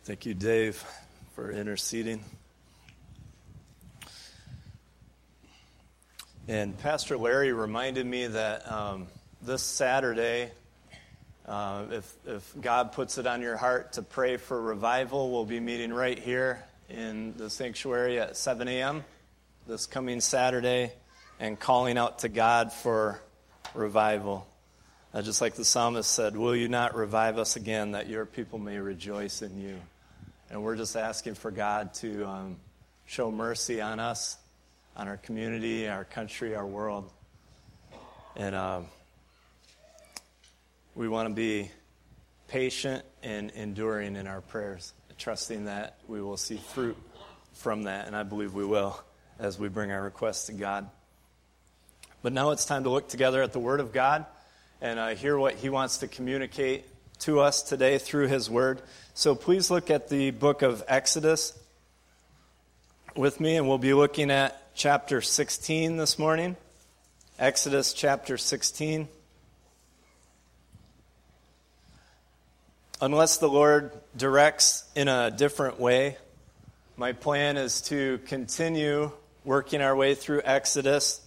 Thank you, Dave, for interceding. And Pastor Larry reminded me that this Saturday, if God puts it on your heart to pray for revival, we'll be meeting right here in the sanctuary at 7 a.m. this coming Saturday and calling out to God for revival. Just like the psalmist said, will you not revive us again that your people may rejoice in you? And we're just asking for God to show mercy on us, on our community, our country, our world. And we want to be patient and enduring in our prayers, trusting that we will see fruit from that. And I believe we will as we bring our requests to God. But now it's time to look together at the Word of God and hear what He wants to communicate to us today through His Word. So please look at the book of Exodus with me, and we'll be looking at chapter 16 this morning. Exodus chapter 16. Unless the Lord directs in a different way, my plan is to continue working our way through Exodus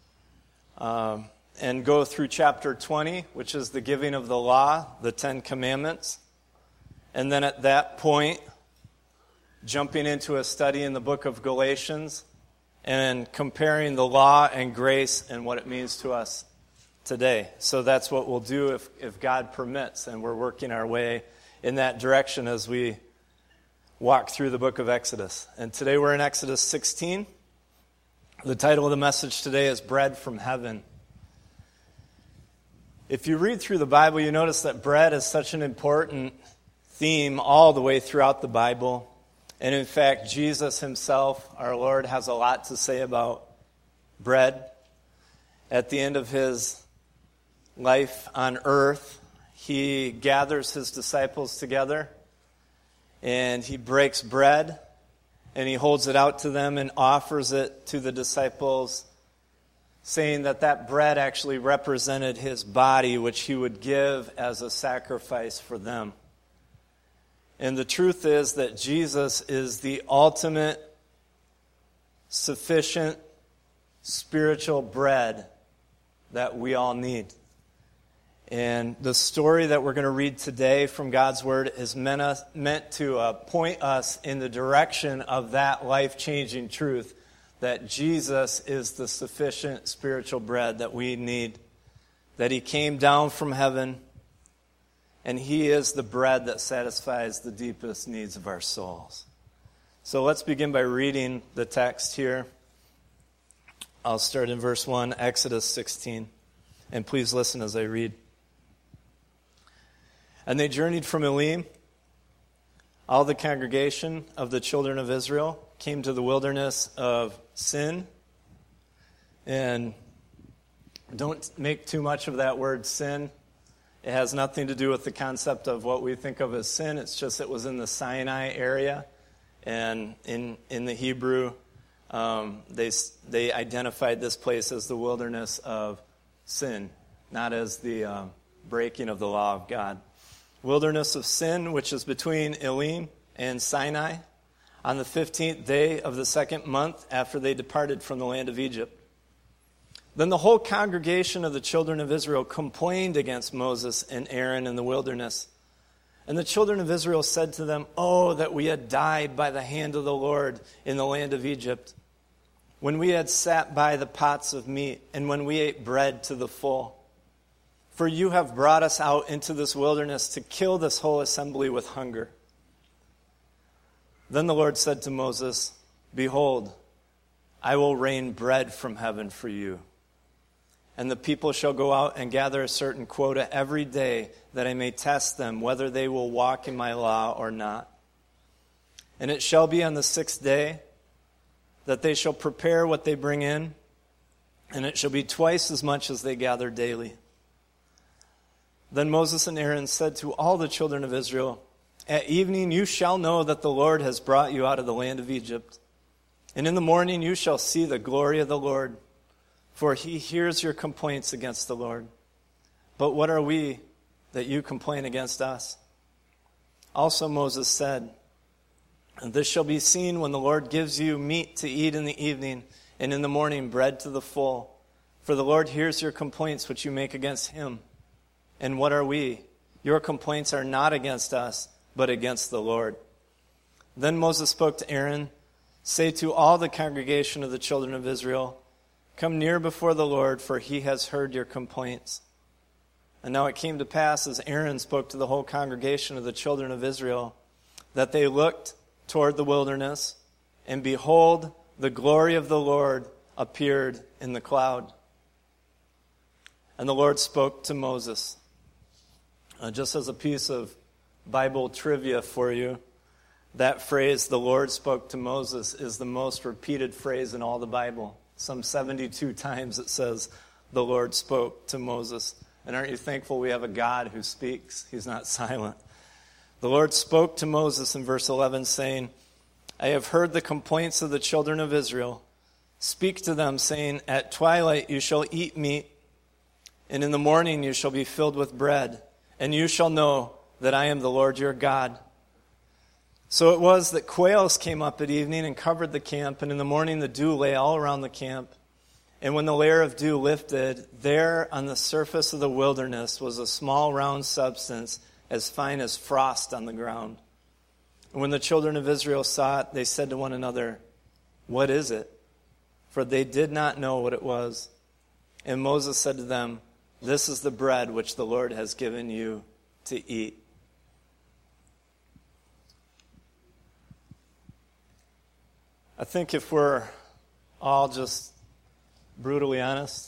and go through chapter 20, which is the giving of the law, the Ten Commandments. And then at that point, jumping into a study in the book of Galatians and comparing the law and grace and what it means to us today. So that's what we'll do if God permits, and we're working our way in that direction as we walk through the book of Exodus. And today we're in Exodus 16. The title of the message today is Bread from Heaven. If you read through the Bible, you notice that bread is such an important theme all the way throughout the Bible. And in fact, Jesus himself, our Lord, has a lot to say about bread. At the end of his life on earth, he gathers his disciples together and he breaks bread and he holds it out to them and offers it to the disciples, saying that that bread actually represented his body, which he would give as a sacrifice for them. And the truth is that Jesus is the ultimate, sufficient, spiritual bread that we all need. And the story that we're going to read today from God's Word is meant to point us in the direction of that life-changing truth, that Jesus is the sufficient spiritual bread that we need, that He came down from heaven, and He is the bread that satisfies the deepest needs of our souls. So let's begin by reading the text here. I'll start in verse 1, Exodus 16. And please listen as I read. And they journeyed from Elim. All the congregation of the children of Israel came to the wilderness of Sin. And don't make too much of that word sin. It has nothing to do with the concept of what we think of as sin. It's just it was in the Sinai area. And in the Hebrew, they identified this place as the wilderness of sin, not as the breaking of the law of God. Wilderness of Sin, which is between Elim and Sinai, on the 15th day of the second month after they departed from the land of Egypt. Then the whole congregation of the children of Israel complained against Moses and Aaron in the wilderness. And the children of Israel said to them, "Oh, that we had died by the hand of the Lord in the land of Egypt, when we had sat by the pots of meat, and when we ate bread to the full. For you have brought us out into this wilderness to kill this whole assembly with hunger." Then the Lord said to Moses, "Behold, I will rain bread from heaven for you. And the people shall go out and gather a certain quota every day, that I may test them whether they will walk in my law or not. And it shall be on the 6th day that they shall prepare what they bring in, and it shall be twice as much as they gather daily." Then Moses and Aaron said to all the children of Israel, "At evening you shall know that the Lord has brought you out of the land of Egypt. And in the morning you shall see the glory of the Lord, for He hears your complaints against the Lord. But what are we that you complain against us?" Also Moses said, And this shall be seen when the Lord gives you meat to eat in the evening, and in the morning bread to the full. For the Lord hears your complaints which you make against him. And what are we? Your complaints are not against us, but against the Lord. Then Moses spoke to Aaron, say to all the congregation of the children of Israel, come near before the Lord, for he has heard your complaints. And now it came to pass, as Aaron spoke to the whole congregation of the children of Israel, that they looked toward the wilderness, and behold, the glory of the Lord appeared in the cloud. And the Lord spoke to Moses. Just as a piece of Bible trivia for you, that phrase, the Lord spoke to Moses, is the most repeated phrase in all the Bible. Some 72 times it says, the Lord spoke to Moses. And aren't you thankful we have a God who speaks? He's not silent. The Lord spoke to Moses in verse 11, saying, I have heard the complaints of the children of Israel. Speak to them, saying, at twilight you shall eat meat, and in the morning you shall be filled with bread, and you shall know that I am the Lord your God. So it was that quails came up at evening and covered the camp, and in the morning the dew lay all around the camp. And when the layer of dew lifted, there on the surface of the wilderness was a small round substance as fine as frost on the ground. And when the children of Israel saw it, they said to one another, what is it? For they did not know what it was. And Moses said to them, this is the bread which the Lord has given you to eat. I think if we're all just brutally honest,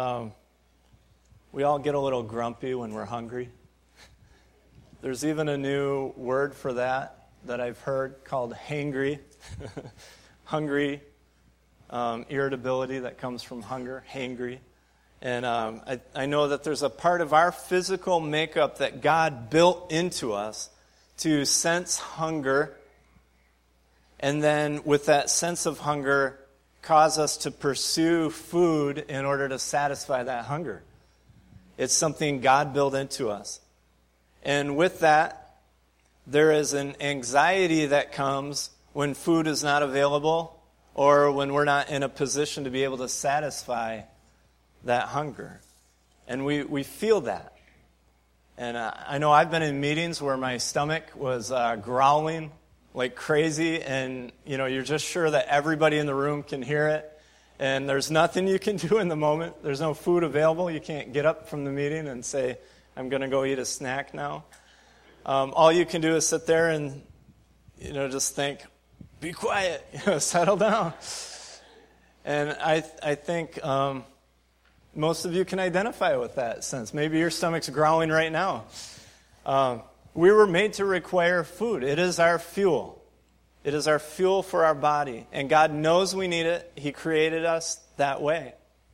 we all get a little grumpy when we're hungry. There's even a new word for that I've heard called hangry. Hungry, irritability that comes from hunger, hangry. And I know that there's a part of our physical makeup that God built into us to sense hunger, and then with that sense of hunger, cause us to pursue food in order to satisfy that hunger. It's something God built into us. And with that, there is an anxiety that comes when food is not available or when we're not in a position to be able to satisfy that hunger. And we feel that. And I know I've been in meetings where my stomach was growling like crazy, and you're just sure that everybody in the room can hear it, and there's nothing you can do in the moment. There's no food available. You can't get up from the meeting and say, I'm going to go eat a snack now. All you can do is sit there and just think, be quiet, settle down. And I think most of you can identify with that sense. Maybe your stomach's growling right now. We were made to require food. It is our fuel. It is our fuel for our body. And God knows we need it. He created us that way.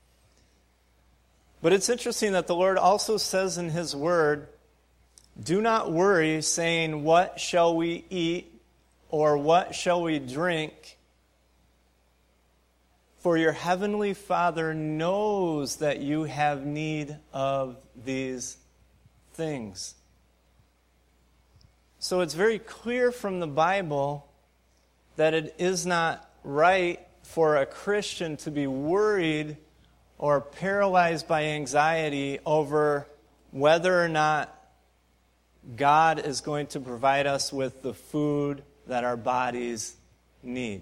But it's interesting that the Lord also says in His Word, do not worry, saying, what shall we eat or what shall we drink? For your heavenly Father knows that you have need of these things. So it's very clear from the Bible that it is not right for a Christian to be worried or paralyzed by anxiety over whether or not God is going to provide us with the food that our bodies need.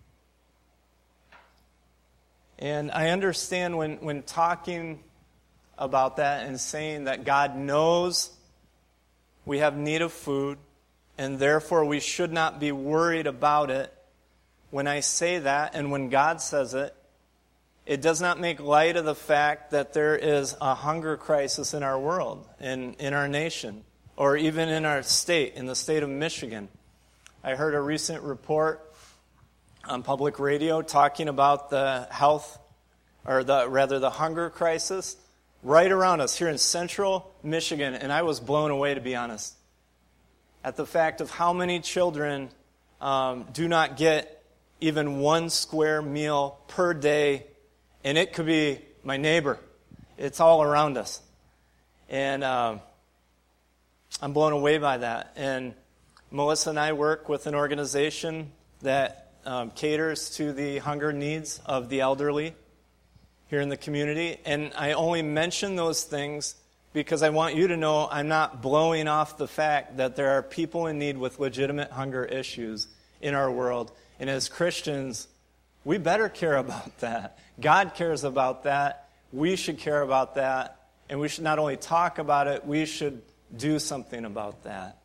And I understand when talking about that and saying that God knows we have need of food, and therefore we should not be worried about it. When I say that, and when God says it, it does not make light of the fact that there is a hunger crisis in our world, in our nation, or even in our state, in the state of Michigan. I heard a recent report on public radio talking about the the hunger crisis right around us here in central Michigan, and I was blown away, to be honest, at the fact of how many children do not get even one square meal per day, and it could be my neighbor. It's all around us. And I'm blown away by that. And Melissa and I work with an organization that caters to the hunger needs of the elderly here in the community. And I only mention those things because I want you to know I'm not blowing off the fact that there are people in need with legitimate hunger issues in our world. And as Christians, we better care about that. God cares about that. We should care about that. And we should not only talk about it, we should do something about that.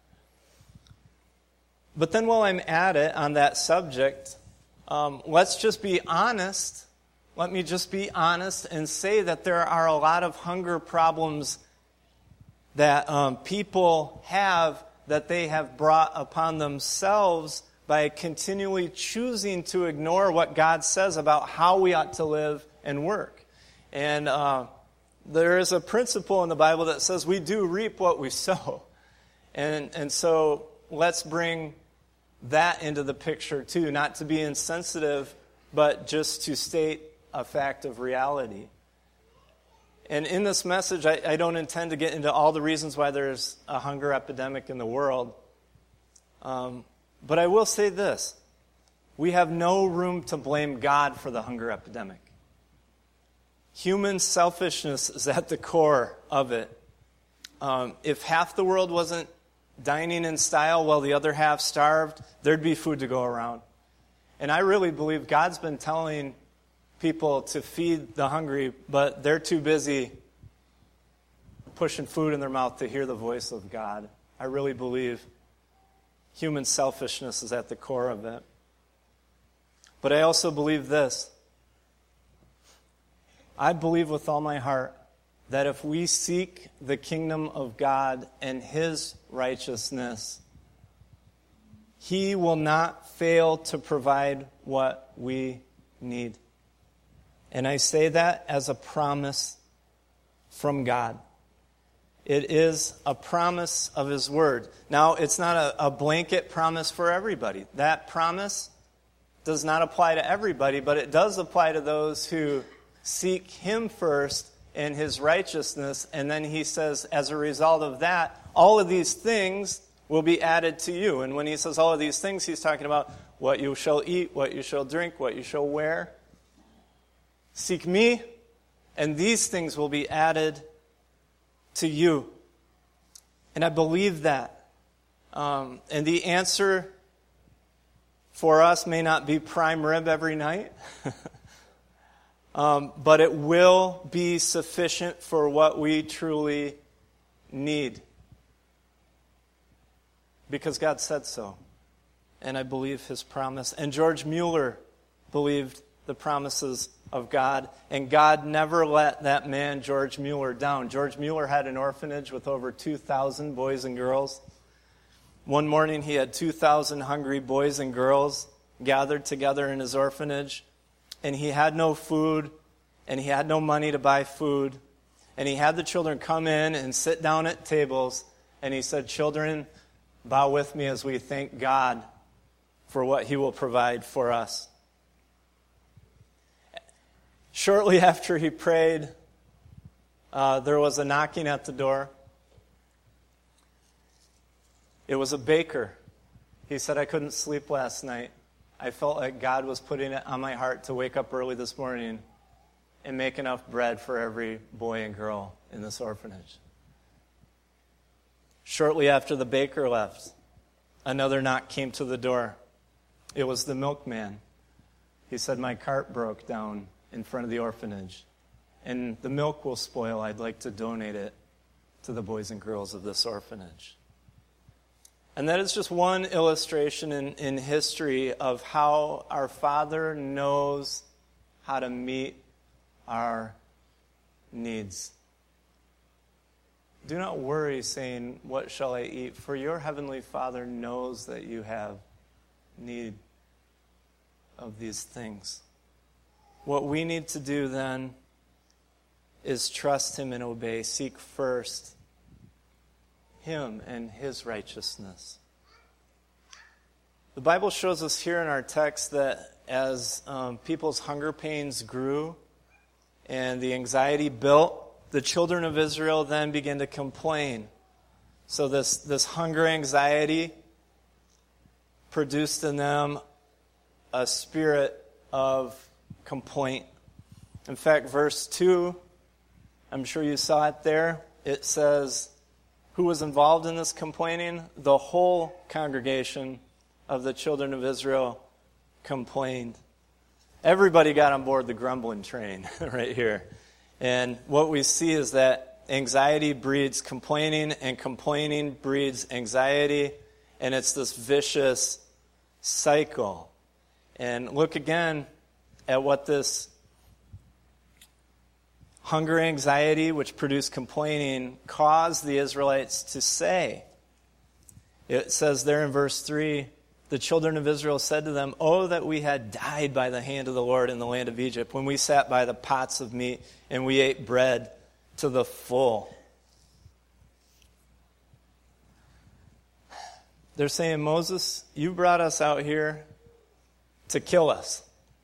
But then while I'm at it on that subject, let's just be honest. Let me just be honest and say that there are a lot of hunger problems that people have that they have brought upon themselves by continually choosing to ignore what God says about how we ought to live and work. And there is a principle in the Bible that says we do reap what we sow. And so let's bring that into the picture too, not to be insensitive, but just to state a fact of reality. And in this message, I don't intend to get into all the reasons why there's a hunger epidemic in the world. But I will say this. We have no room to blame God for the hunger epidemic. Human selfishness is at the core of it. If half the world wasn't dining in style while the other half starved, there'd be food to go around. And I really believe God's been telling people to feed the hungry, but they're too busy pushing food in their mouth to hear the voice of God. I really believe human selfishness is at the core of it. But I also believe this. I believe with all my heart that if we seek the kingdom of God and His righteousness, He will not fail to provide what we need. And I say that as a promise from God. It is a promise of His Word. Now, it's not a blanket promise for everybody. That promise does not apply to everybody, but it does apply to those who seek Him first and His righteousness. And then He says, as a result of that, all of these things will be added to you. And when He says all of these things, He's talking about what you shall eat, what you shall drink, what you shall wear. Seek Me, and these things will be added to you. And I believe that. And the answer for us may not be prime rib every night, but it will be sufficient for what we truly need. Because God said so. And I believe His promise. And George Mueller believed the promises of God. And God never let that man, George Mueller, down. George Mueller had an orphanage with over 2,000 boys and girls. One morning he had 2,000 hungry boys and girls gathered together in his orphanage. And he had no food, and he had no money to buy food. And he had the children come in and sit down at tables. And he said, "Children, bow with me as we thank God for what He will provide for us." Shortly after he prayed, there was a knocking at the door. It was a baker. He said, "I couldn't sleep last night. I felt like God was putting it on my heart to wake up early this morning and make enough bread for every boy and girl in this orphanage." Shortly after the baker left, another knock came to the door. It was the milkman. He said, "My cart broke down in front of the orphanage, and the milk will spoil. I'd like to donate it to the boys and girls of this orphanage." And that is just one illustration in history of how our Father knows how to meet our needs. Do not worry, saying, "What shall I eat?" For your heavenly Father knows that you have need of these things. What we need to do then is trust Him and obey. Seek first Him and His righteousness. The Bible shows us here in our text that as people's hunger pains grew and the anxiety built, the children of Israel then began to complain. So this hunger anxiety produced in them a spirit of complaint. In fact, verse 2, I'm sure you saw it there. It says, who was involved in this complaining? The whole congregation of the children of Israel complained. Everybody got on board the grumbling train right here. And what we see is that anxiety breeds complaining, and complaining breeds anxiety, and it's this vicious cycle. And look again at what this hunger, anxiety, which produced complaining, caused the Israelites to say. It says there in verse 3, the children of Israel said to them, "Oh, that we had died by the hand of the Lord in the land of Egypt, when we sat by the pots of meat and we ate bread to the full." They're saying, Moses, you brought us out here to kill us.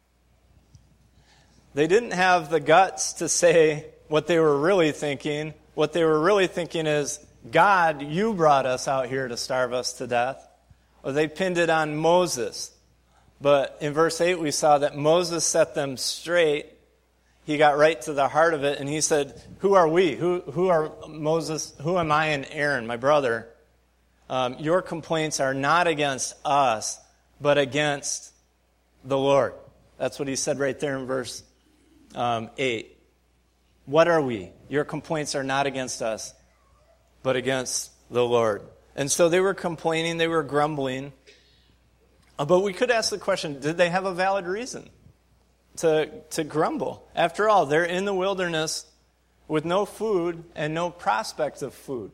They didn't have the guts to say what they were really thinking. What they were really thinking is, God, you brought us out here to starve us to death. Or they pinned it on Moses. But in verse 8 we saw that Moses set them straight. He got right to the heart of it, and he said, who are we? Who are Moses? Who am I and Aaron, my brother? Your complaints are not against us, but against the Lord. That's what he said right there in verse 8. What are we? Your complaints are not against us, but against the Lord. And so they were complaining, they were grumbling. But we could ask the question, did they have a valid reason to grumble? After all, they're in the wilderness with no food and no prospect of food.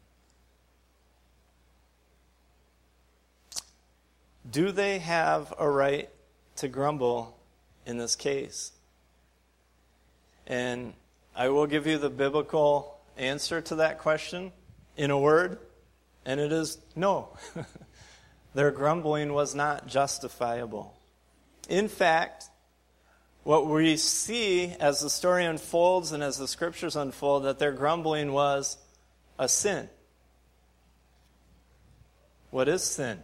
Do they have a right to grumble in this case? And I will give you the biblical answer to that question in a word, and it is no. Their grumbling was not justifiable. In fact, what we see as the story unfolds and as the scriptures unfold, that their grumbling was a sin. What is sin?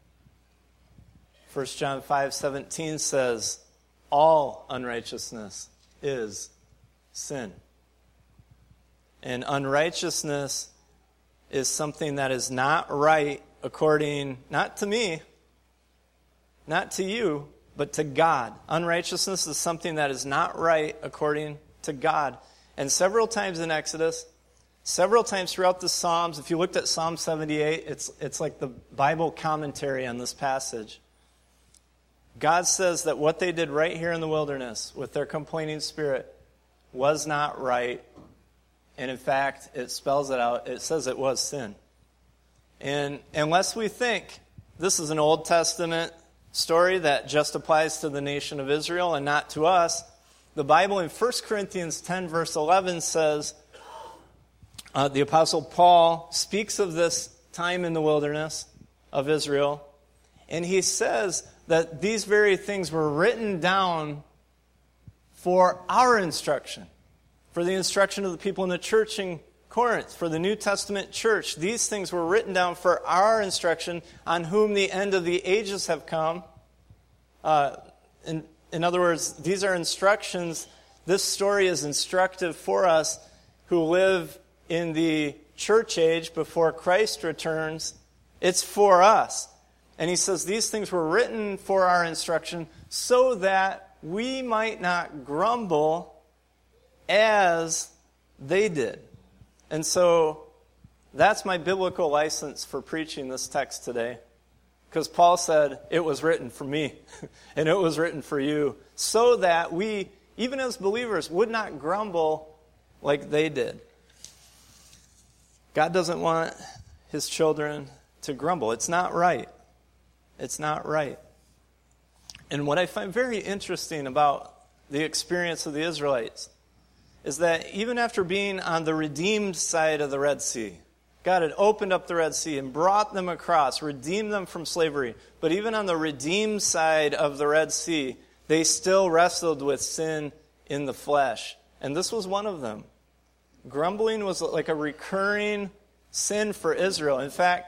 1 John 5:17 says, all unrighteousness is sin. And unrighteousness is something that is not right according, not to me, not to you, but to God. Unrighteousness is something that is not right according to God. And several times in Exodus, several times throughout the Psalms, if you looked at Psalm 78, it's like the Bible commentary on this passage. God says that what they did right here in the wilderness with their complaining spirit was not right. And in fact, it spells it out. It says it was sin. And unless we think this is an Old Testament story that just applies to the nation of Israel and not to us, the Bible in 1 Corinthians 10 verse 11 says, the Apostle Paul speaks of this time in the wilderness of Israel, and he says that these very things were written down for our instruction, for the instruction of the people in the church in Corinth, for the New Testament church. These things were written down for our instruction, on whom the end of the ages have come. In other words, these are instructions. This story is instructive for us who live in the church age before Christ returns. It's for us. And he says these things were written for our instruction so that we might not grumble as they did. And so that's my biblical license for preaching this text today. Because Paul said it was written for me and it was written for you so that we, even as believers, would not grumble like they did. God doesn't want his children to grumble. It's not right. It's not right. And what I find very interesting about the experience of the Israelites is that even after being on the redeemed side of the Red Sea, God had opened up the Red Sea and brought them across, redeemed them from slavery. But even on the redeemed side of the Red Sea, they still wrestled with sin in the flesh. And this was one of them. Grumbling was like a recurring sin for Israel. In fact,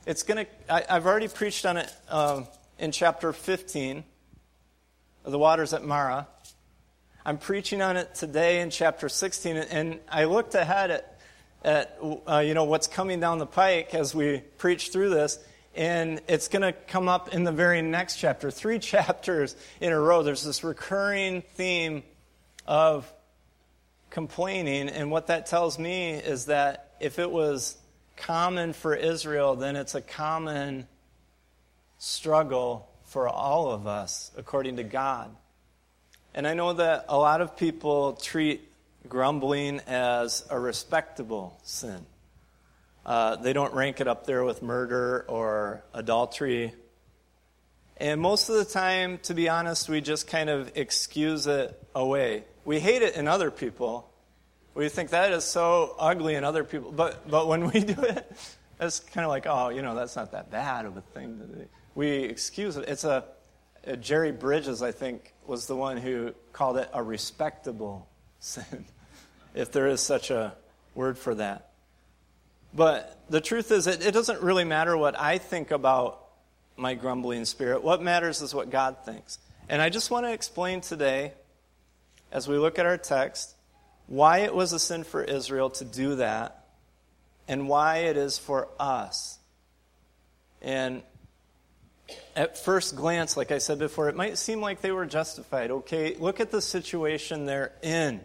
I've already preached on it in chapter 15 of the waters at Mara. I'm preaching on it today in chapter 16, and I looked ahead at what's coming down the pike as we preach through this, and it's going to come up in the very next chapter. 3 chapters in a row, there's this recurring theme of complaining, and what that tells me is that if it was common for Israel, then it's a common struggle for all of us, according to God. And I know that a lot of people treat grumbling as a respectable sin. They don't rank it up there with murder or adultery. And most of the time, to be honest, we just kind of excuse it away. We hate it in other people. We think that is so ugly in other people. But when we do it, it's kind of like, that's not that bad of a thing to do. We excuse it. It's Jerry Bridges, I think, was the one who called it a respectable sin, if there is such a word for that. But the truth is, it doesn't really matter what I think about my grumbling spirit. What matters is what God thinks. And I just want to explain today, as we look at our text, why it was a sin for Israel to do that, and why it is for us. And at first glance, like I said before, it might seem like they were justified. Okay, look at the situation they're in.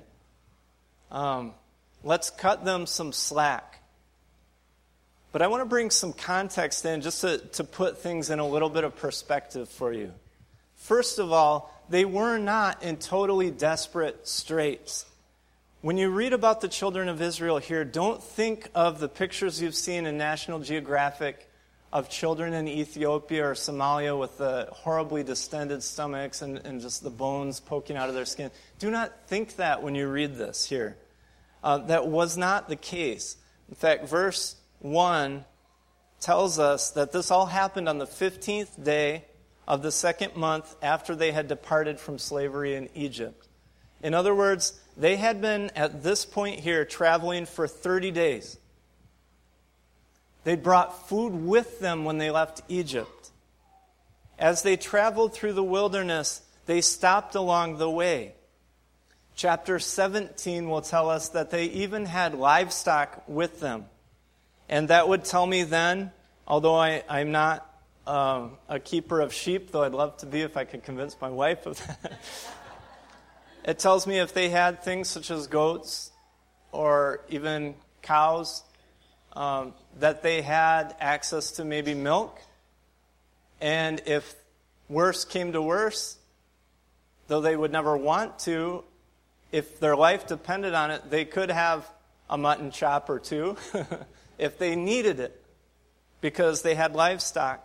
Let's cut them some slack. But I want to bring some context in just to put things in a little bit of perspective for you. First of all, they were not in totally desperate straits. When you read about the children of Israel here, don't think of the pictures you've seen in National Geographic of children in Ethiopia or Somalia with the horribly distended stomachs and just the bones poking out of their skin. Do not think that when you read this here. That was not the case. In fact, verse 1 tells us that this all happened on the 15th day of the 2nd month after they had departed from slavery in Egypt. In other words, they had been, at this point here, traveling for 30 days. They brought food with them when they left Egypt. As they traveled through the wilderness, they stopped along the way. Chapter 17 will tell us that they even had livestock with them. And that would tell me then, although I'm not a keeper of sheep, though I'd love to be if I could convince my wife of that. It tells me if they had things such as goats or even cows, that they had access to maybe milk. And if worse came to worse, though they would never want to, if their life depended on it, they could have a mutton chop or two if they needed it because they had livestock.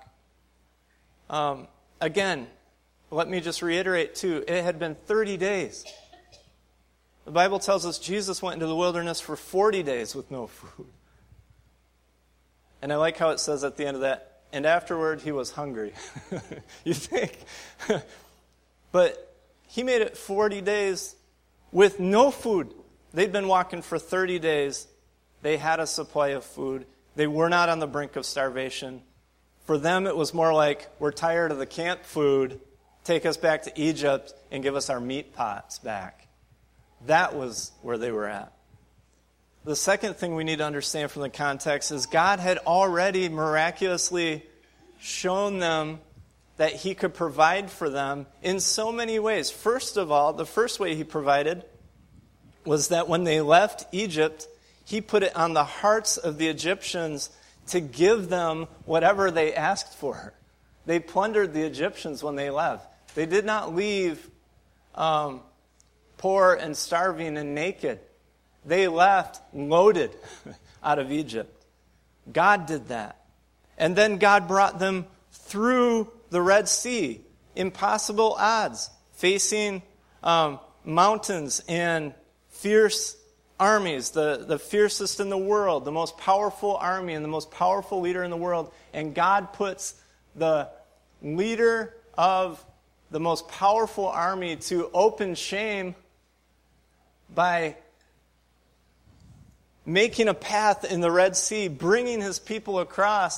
Again, let me just reiterate too, it had been 30 days. The Bible tells us Jesus went into the wilderness for 40 days with no food. And I like how it says at the end of that, and afterward he was hungry. You think? But he made it 40 days with no food. They'd been walking for 30 days. They had a supply of food. They were not on the brink of starvation. For them, it was more like, we're tired of the camp food. Take us back to Egypt and give us our meat pots back. That was where they were at. The second thing we need to understand from the context is God had already miraculously shown them that he could provide for them in so many ways. First of all, the first way he provided was that when they left Egypt, he put it on the hearts of the Egyptians to give them whatever they asked for. They plundered the Egyptians when they left. They did not leave poor and starving and naked. They left loaded out of Egypt. God did that. And then God brought them through the Red Sea. Impossible odds. Facing mountains and fierce armies. The fiercest in the world. The most powerful army and the most powerful leader in the world. And God puts the leader of the most powerful army to open shame by making a path in the Red Sea, bringing his people across,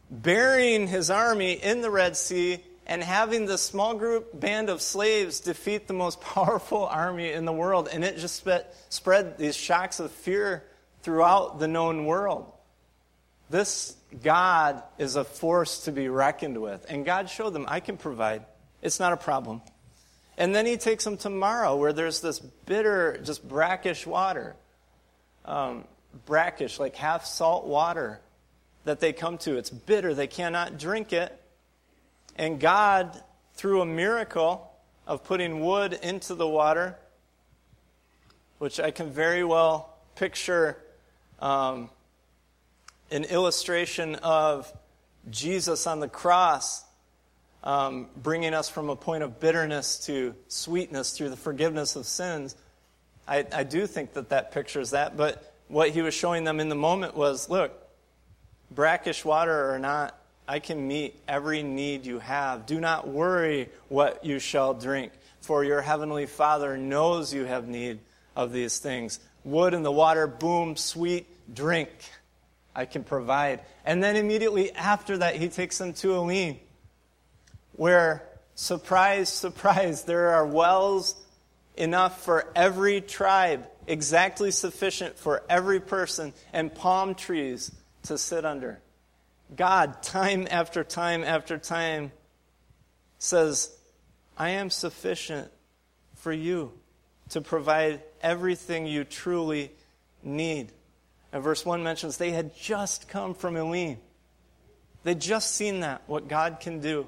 burying his army in the Red Sea and having this small group band of slaves defeat the most powerful army in the world. And it just spread these shocks of fear throughout the known world. This God is a force to be reckoned with. And God showed them, I can provide. It's not a problem. And then he takes them to Marah, where there's this bitter, just brackish water. Brackish, like half salt water that they come to. It's bitter. They cannot drink it. And God, through a miracle of putting wood into the water, which I can very well picture an illustration of Jesus on the cross, bringing us from a point of bitterness to sweetness through the forgiveness of sins. I do think that pictures that, but what he was showing them in the moment was, look, brackish water or not, I can meet every need you have. Do not worry what you shall drink, for your heavenly Father knows you have need of these things. Wood in the water, boom, sweet, drink. I can provide. And then immediately after that, he takes them to Elim, where, surprise, surprise, there are wells enough for every tribe, exactly sufficient for every person, and palm trees to sit under. God, time after time after time, says, I am sufficient for you to provide everything you truly need. And verse 1 mentions they had just come from Elim. They'd just seen that, what God can do.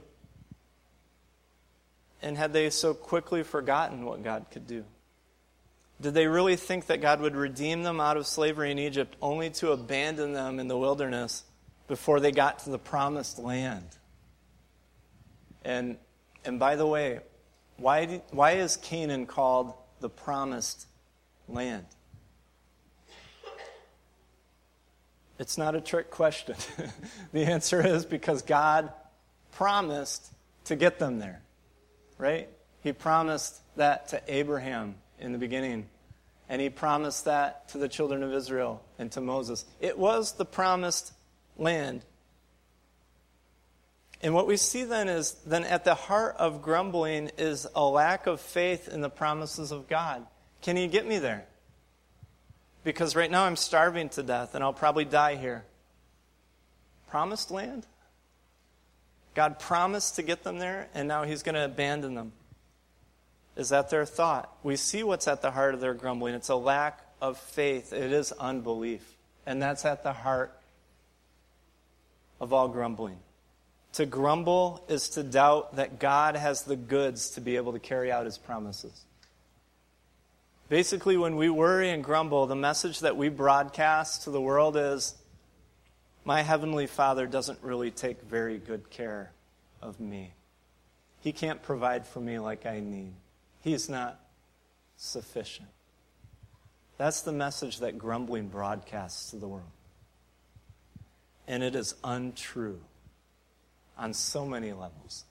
And had they so quickly forgotten what God could do? Did they really think that God would redeem them out of slavery in Egypt only to abandon them in the wilderness before they got to the promised land? And by the way, why is Canaan called the promised land? It's not a trick question. The answer is because God promised to get them there, right? He promised that to Abraham in the beginning, and he promised that to the children of Israel and to Moses. It was the promised land. And what we see then is, at the heart of grumbling is a lack of faith in the promises of God. Can he get me there? Because right now I'm starving to death and I'll probably die here. Promised land? God promised to get them there, and now he's going to abandon them. Is that their thought? We see what's at the heart of their grumbling. It's a lack of faith. It is unbelief. And that's at the heart of all grumbling. To grumble is to doubt that God has the goods to be able to carry out his promises. Basically, when we worry and grumble, the message that we broadcast to the world is, my heavenly Father doesn't really take very good care of me. He can't provide for me like I need. He's not sufficient. That's the message that grumbling broadcasts to the world. And it is untrue on so many levels.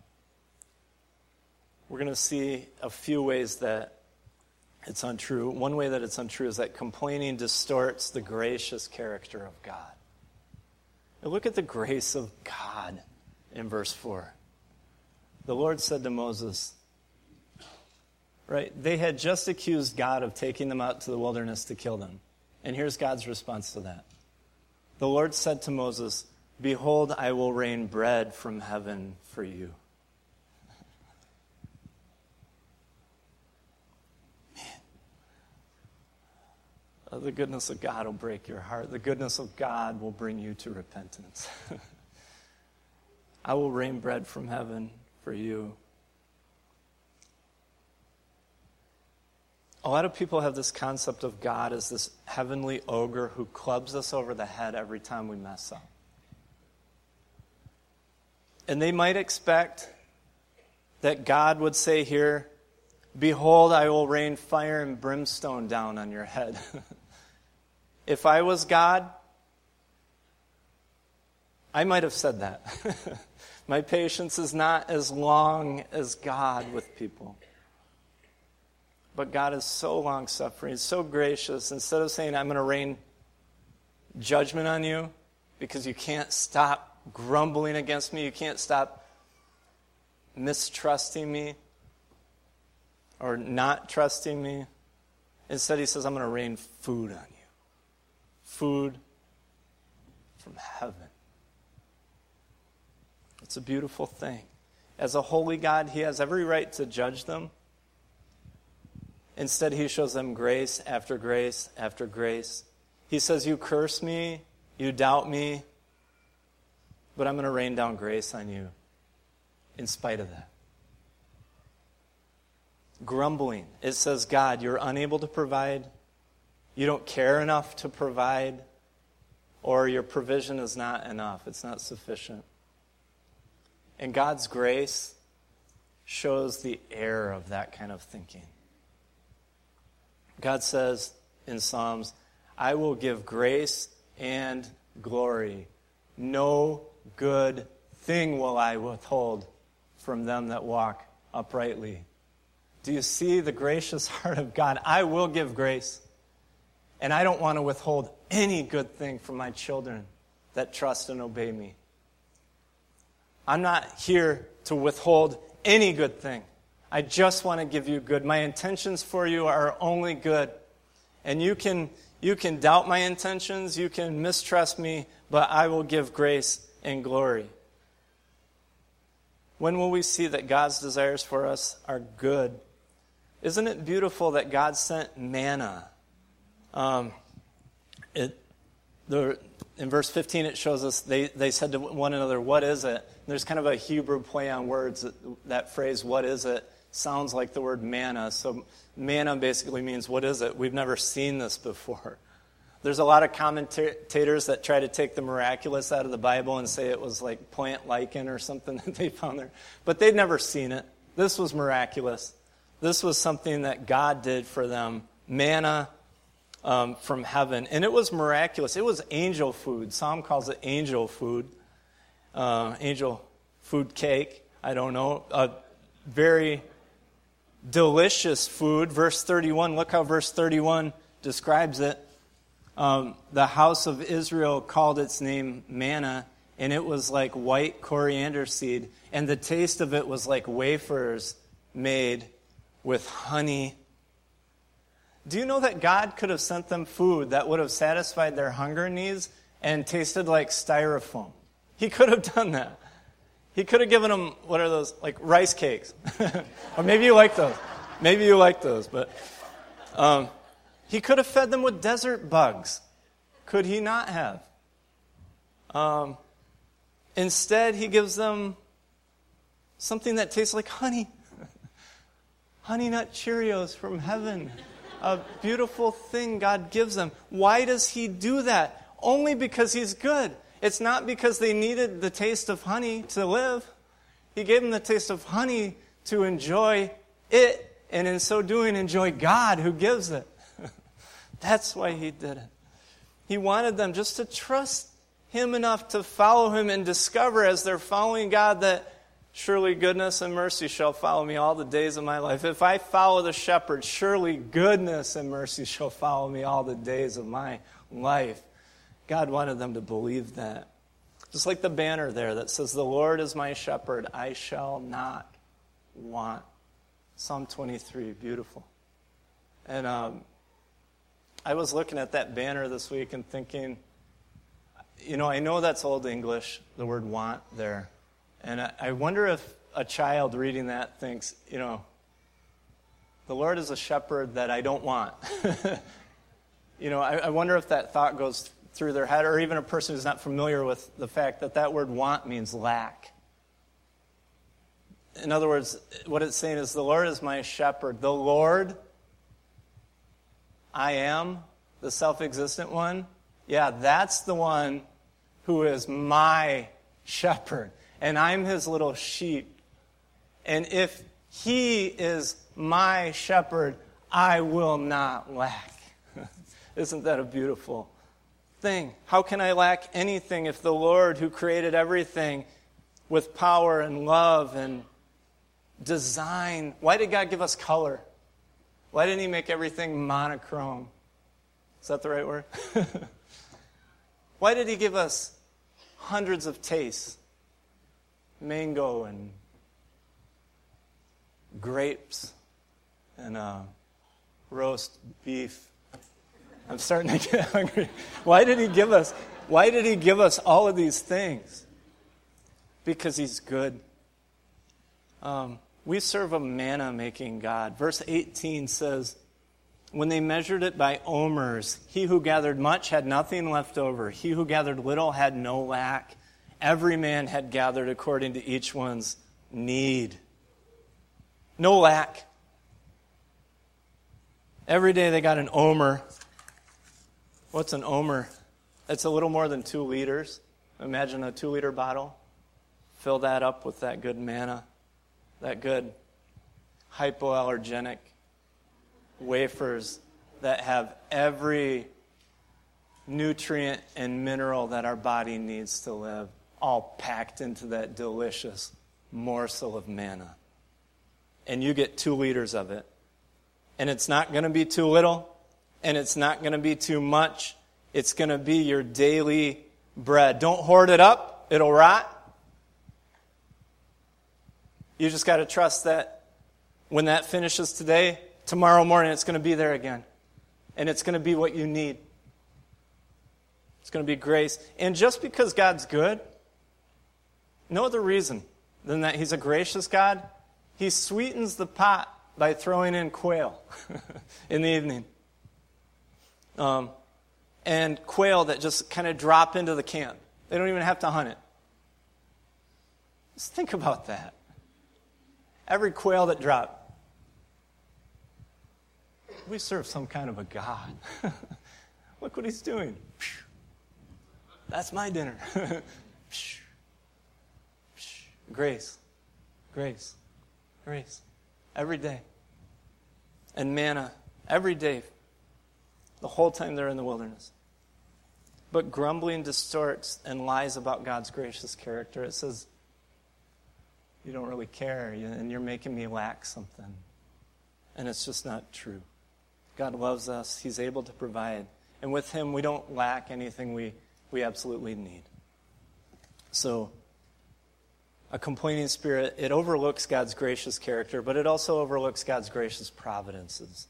We're going to see a few ways that it's untrue. One way that it's untrue is that complaining distorts the gracious character of God. Now look at the grace of God in verse 4. The Lord said to Moses, right, they had just accused God of taking them out to the wilderness to kill them. And here's God's response to that. The Lord said to Moses, behold, I will rain bread from heaven for you. Man. The goodness of God will break your heart. The goodness of God will bring you to repentance. I will rain bread from heaven for you. A lot of people have this concept of God as this heavenly ogre who clubs us over the head every time we mess up. And they might expect that God would say here, behold, I will rain fire and brimstone down on your head. If I was God, I might have said that. My patience is not as long as God with people. But God is so long-suffering, so gracious. Instead of saying, I'm going to rain judgment on you because you can't stop grumbling against me. You can't stop mistrusting me or not trusting me. Instead, he says, I'm going to rain food on you. Food from heaven. It's a beautiful thing. As a holy God, he has every right to judge them. Instead, he shows them grace after grace after grace. He says, you curse me, you doubt me, but I'm going to rain down grace on you in spite of that. Grumbling. It says, God, you're unable to provide, you don't care enough to provide, or your provision is not enough. It's not sufficient. And God's grace shows the error of that kind of thinking. God says in Psalms, I will give grace and glory. No good thing will I withhold from them that walk uprightly. Do you see the gracious heart of God? I will give grace. And I don't want to withhold any good thing from my children that trust and obey me. I'm not here to withhold any good thing. I just want to give you good. My intentions for you are only good. And you can doubt my intentions, you can mistrust me, but I will give grace and glory. When will we see that God's desires for us are good? Isn't it beautiful that God sent manna? In verse 15 it shows us, they said to one another, what is it? There's kind of a Hebrew play on words. That phrase, what is it, sounds like the word manna. So manna basically means, what is it? We've never seen this before. There's a lot of commentators that try to take the miraculous out of the Bible and say it was like plant lichen or something that they found there. But they'd never seen it. This was miraculous. This was something that God did for them. Manna from heaven. And it was miraculous. It was angel food. Psalm calls it angel food. Angel food cake. I don't know. Very delicious food. Verse 31. Look how verse 31 describes it. The house of Israel called its name manna, and it was like white coriander seed, and the taste of it was like wafers made with honey. Do you know that God could have sent them food that would have satisfied their hunger needs and tasted like styrofoam? He could have done that. He could have given them, what are those, like rice cakes. Or maybe you like those. Maybe you like those, but he could have fed them with desert bugs. Could he not have? Instead, he gives them something that tastes like honey. Honey Nut Cheerios from heaven. A beautiful thing God gives them. Why does he do that? Only because he's good. It's not because they needed the taste of honey to live. He gave them the taste of honey to enjoy it, and in so doing, enjoy God who gives it. That's why he did it. He wanted them just to trust him enough to follow him and discover as they're following God that surely goodness and mercy shall follow me all the days of my life. If I follow the shepherd, surely goodness and mercy shall follow me all the days of my life. God wanted them to believe that. Just like the banner there that says, the Lord is my shepherd, I shall not want. Psalm 23, beautiful. And I was looking at that banner this week and thinking, I know that's Old English, the word want there. And I wonder if a child reading that thinks, the Lord is a shepherd that I don't want. I wonder if that thought goes through their head, or even a person who's not familiar with the fact that that word want means lack. In other words, what it's saying is, the Lord is my shepherd. The Lord, I am, the self-existent one. Yeah, that's the one who is my shepherd. And I'm his little sheep. And if he is my shepherd, I will not lack. Isn't that a beautiful thing? How can I lack anything if the Lord who created everything with power and love and design, why did God give us color? Why didn't he make everything monochrome? Is that the right word? Why did he give us hundreds of tastes. Mango and grapes and roast beef. I'm starting to get hungry. Why did he give us all of these things? Because he's good. We serve a manna-making God. Verse 18 says, when they measured it by omers, he who gathered much had nothing left over. He who gathered little had no lack. Every man had gathered according to each one's need. No lack. Every day they got an omer. What's an omer? It's a little more than 2 liters. Imagine a 2-liter bottle. Fill that up with that good manna, that good hypoallergenic wafers that have every nutrient and mineral that our body needs to live, all packed into that delicious morsel of manna. And you get 2 liters of it. And it's not going to be too little, and it's not going to be too much. It's going to be your daily bread. Don't hoard it up. It'll rot. You just got to trust that when that finishes today, tomorrow morning it's going to be there again. And it's going to be what you need. It's going to be grace. And just because God's good, no other reason than that he's a gracious God, he sweetens the pot by throwing in quail in the evening. And quail that just kind of drop into the camp. They don't even have to hunt it. Just think about that. Every quail that dropped. We serve some kind of a God. Look what he's doing. That's my dinner. Grace. Grace. Grace. Every day. And manna every day. The whole time they're in the wilderness. But grumbling distorts and lies about God's gracious character. It says, you don't really care, and you're making me lack something. And it's just not true. God loves us. He's able to provide. And with him, we don't lack anything we absolutely need. So, a complaining spirit, it overlooks God's gracious character, but it also overlooks God's gracious providences.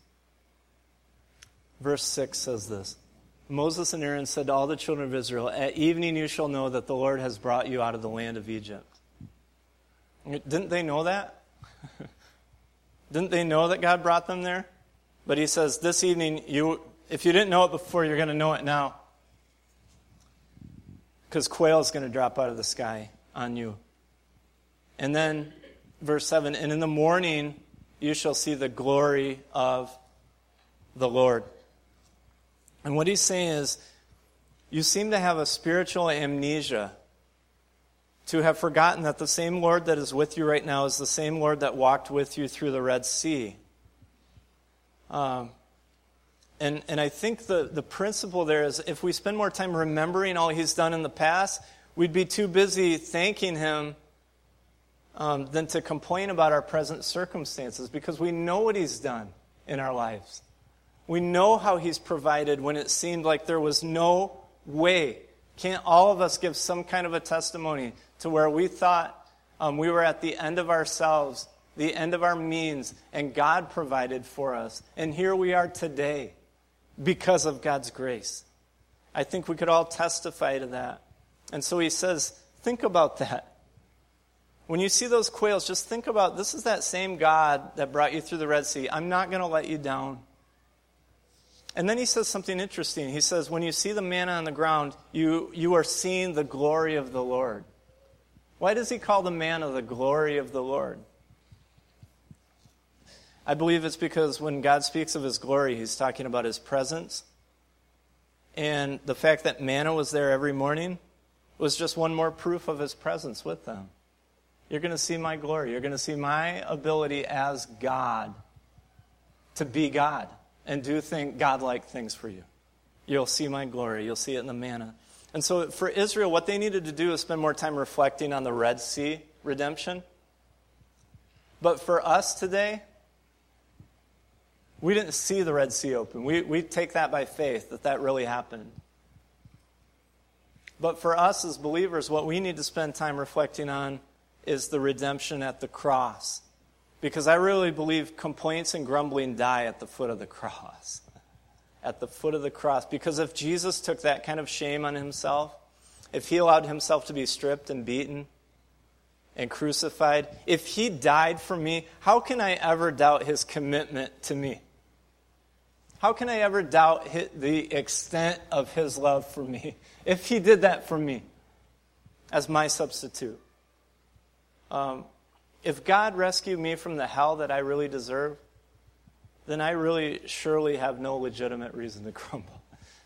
Verse 6 says this, Moses and Aaron said to all the children of Israel, at evening you shall know that the Lord has brought you out of the land of Egypt. Didn't they know that? Didn't they know that God brought them there? But he says, this evening, if you didn't know it before, you're going to know it now. Because quail is going to drop out of the sky on you. And then, verse 7, and in the morning you shall see the glory of the Lord. And what he's saying is, you seem to have a spiritual amnesia, to have forgotten that the same Lord that is with you right now is the same Lord that walked with you through the Red Sea. And I think the principle there is, if we spend more time remembering all he's done in the past, we'd be too busy thanking him than to complain about our present circumstances, because we know what he's done in our lives. We know how he's provided when it seemed like there was no way. Can't all of us give some kind of a testimony to where we thought we were at the end of ourselves, the end of our means, and God provided for us. And here we are today because of God's grace. I think we could all testify to that. And so he says, think about that. When you see those quails, just think about, this is that same God that brought you through the Red Sea. I'm not going to let you down. And then he says something interesting. He says, when you see the manna on the ground, you are seeing the glory of the Lord. Why does he call the manna the glory of the Lord? I believe it's because when God speaks of his glory, he's talking about his presence. And the fact that manna was there every morning was just one more proof of his presence with them. You're going to see my glory. You're going to see my ability as God to be God and do God-like things for you. You'll see my glory. You'll see it in the manna. And so for Israel, what they needed to do is spend more time reflecting on the Red Sea redemption. But for us today, we didn't see the Red Sea open. We take that by faith, that really happened. But for us as believers, what we need to spend time reflecting on is the redemption at the cross. Because I really believe complaints and grumbling die at the foot of the cross. At the foot of the cross. Because if Jesus took that kind of shame on himself, if he allowed himself to be stripped and beaten and crucified, if he died for me, how can I ever doubt his commitment to me? How can I ever doubt the extent of his love for me if he did that for me as my substitute? If God rescued me from the hell that I really deserve, then I really surely have no legitimate reason to grumble.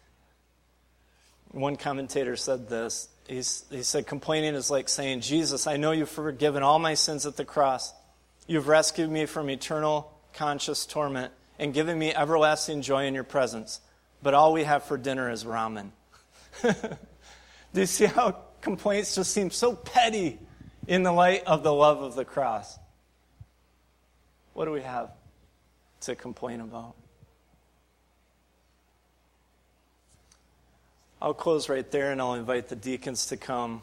One commentator said this. He said, complaining is like saying, Jesus, I know you've forgiven all my sins at the cross. You've rescued me from eternal conscious torment and given me everlasting joy in your presence. But all we have for dinner is ramen. Do you see how complaints just seem so petty in the light of the love of the cross? What do we have to complain about? I'll close right there, and I'll invite the deacons to come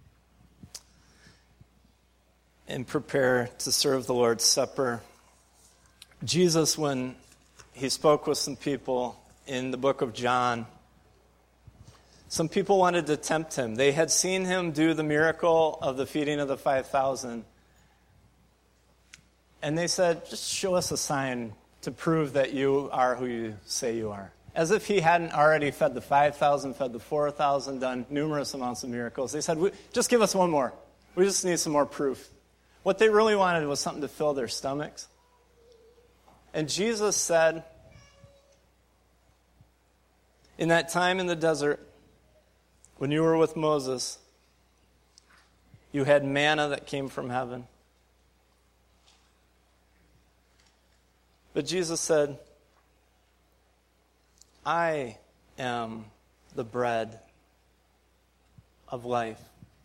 and prepare to serve the Lord's Supper. Jesus, when he spoke with some people in the book of John, some people wanted to tempt him. They had seen him do the miracle of the feeding of the 5,000. And they said, just show us a sign to prove that you are who you say you are. As if he hadn't already fed the 5,000, fed the 4,000, done numerous amounts of miracles. They said, just give us one more. We just need some more proof. What they really wanted was something to fill their stomachs. And Jesus said, in that time in the desert, when you were with Moses, you had manna that came from heaven. But Jesus said, I am the bread of life.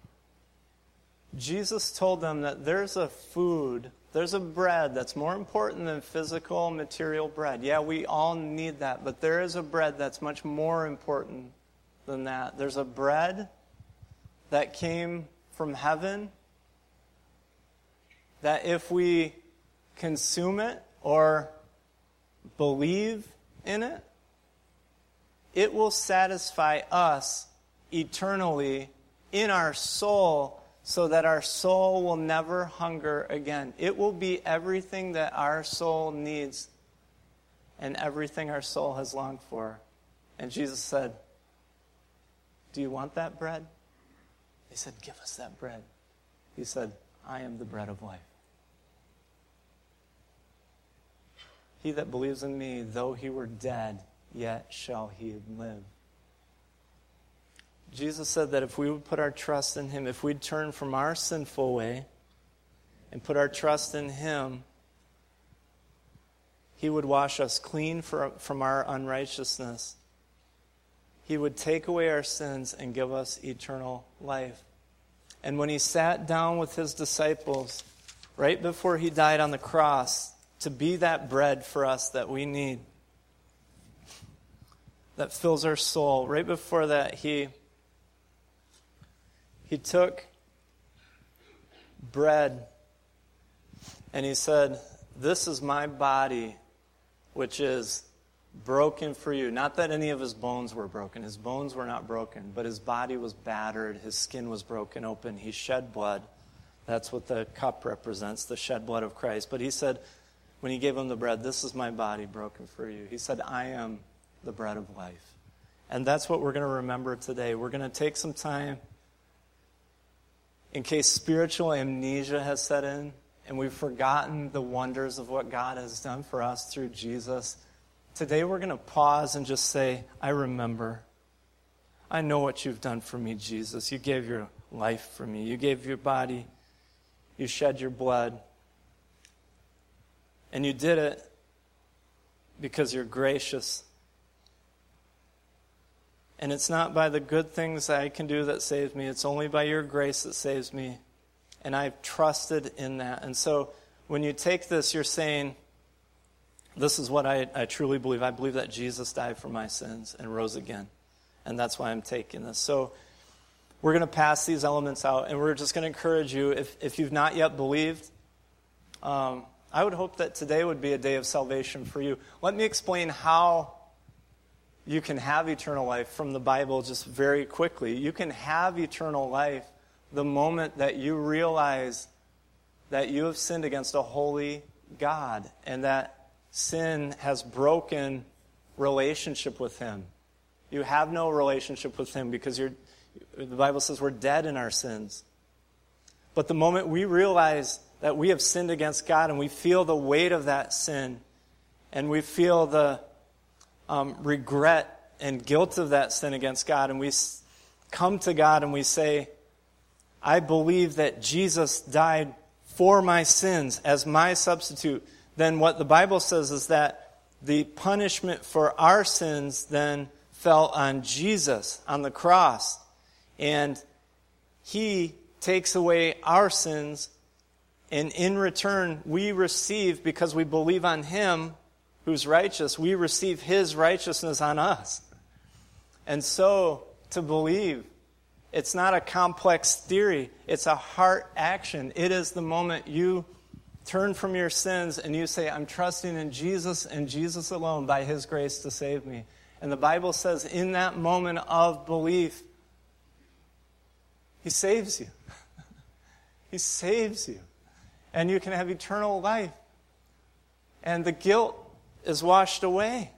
Jesus told them that there's a food, there's a bread that's more important than physical, material bread. Yeah, we all need that, but there is a bread that's much more important than that. There's a bread that came from heaven that if we consume it or believe in it, it will satisfy us eternally in our soul so that our soul will never hunger again. It will be everything that our soul needs and everything our soul has longed for. And Jesus said, do you want that bread? They said, give us that bread. He said, I am the bread of life. He that believes in me, though he were dead, yet shall he live. Jesus said that if we would put our trust in him, if we'd turn from our sinful way and put our trust in him, he would wash us clean from our unrighteousness. He would take away our sins and give us eternal life. And when he sat down with his disciples, right before he died on the cross, to be that bread for us that we need, that fills our soul, right before that, he took bread and he said, this is my body, which is broken for you. Not that any of his bones were broken. His bones were not broken, but his body was battered. His skin was broken open. He shed blood. That's what the cup represents, the shed blood of Christ. But he said, when he gave him the bread, this is my body broken for you. He said, I am the bread of life. And that's what we're going to remember today. We're going to take some time in case spiritual amnesia has set in and we've forgotten the wonders of what God has done for us through Jesus. Today we're going to pause and just say, I remember. I know what you've done for me, Jesus. You gave your life for me. You gave your body. You shed your blood. And you did it because you're gracious. And it's not by the good things I can do that saves me. It's only by your grace that saves me. And I've trusted in that. And so when you take this, you're saying, this is what I truly believe. I believe that Jesus died for my sins and rose again. And that's why I'm taking this. So we're going to pass these elements out, and we're just going to encourage you, if you've not yet believed, I would hope that today would be a day of salvation for you. Let me explain how you can have eternal life from the Bible just very quickly. You can have eternal life the moment that you realize that you have sinned against a holy God and that sin has broken relationship with Him. You have no relationship with Him because the Bible says we're dead in our sins. But the moment we realize that we have sinned against God and we feel the weight of that sin and we feel the regret and guilt of that sin against God, and we come to God and we say, I believe that Jesus died for my sins as my substitute, then what the Bible says is that the punishment for our sins then fell on Jesus on the cross. And He takes away our sins, and in return we receive, because we believe on Him who's righteous, we receive His righteousness on us. And so, to believe, it's not a complex theory, it's a heart action. It is the moment you turn from your sins and you say, I'm trusting in Jesus and Jesus alone by His grace to save me. And the Bible says in that moment of belief, He saves you. He saves you. And you can have eternal life. And the guilt is washed away.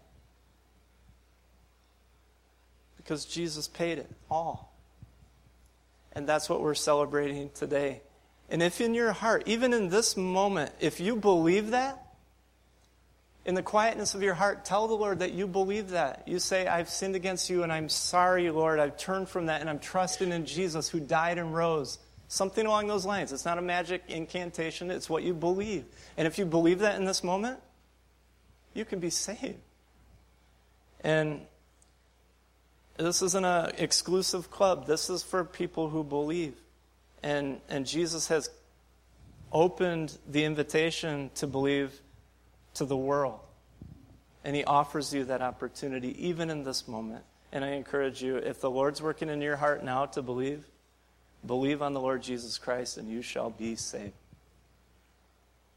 Because Jesus paid it all. And that's what we're celebrating today. And if in your heart, even in this moment, if you believe that, in the quietness of your heart, tell the Lord that you believe that. You say, I've sinned against you and I'm sorry, Lord. I've turned from that and I'm trusting in Jesus who died and rose. Something along those lines. It's not a magic incantation. It's what you believe. And if you believe that in this moment, you can be saved. And this isn't an exclusive club. This is for people who believe. And Jesus has opened the invitation to believe to the world. And He offers you that opportunity even in this moment. And I encourage you, if the Lord's working in your heart now to believe on the Lord Jesus Christ and you shall be saved.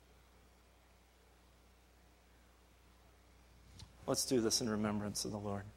Let's do this in remembrance of the Lord.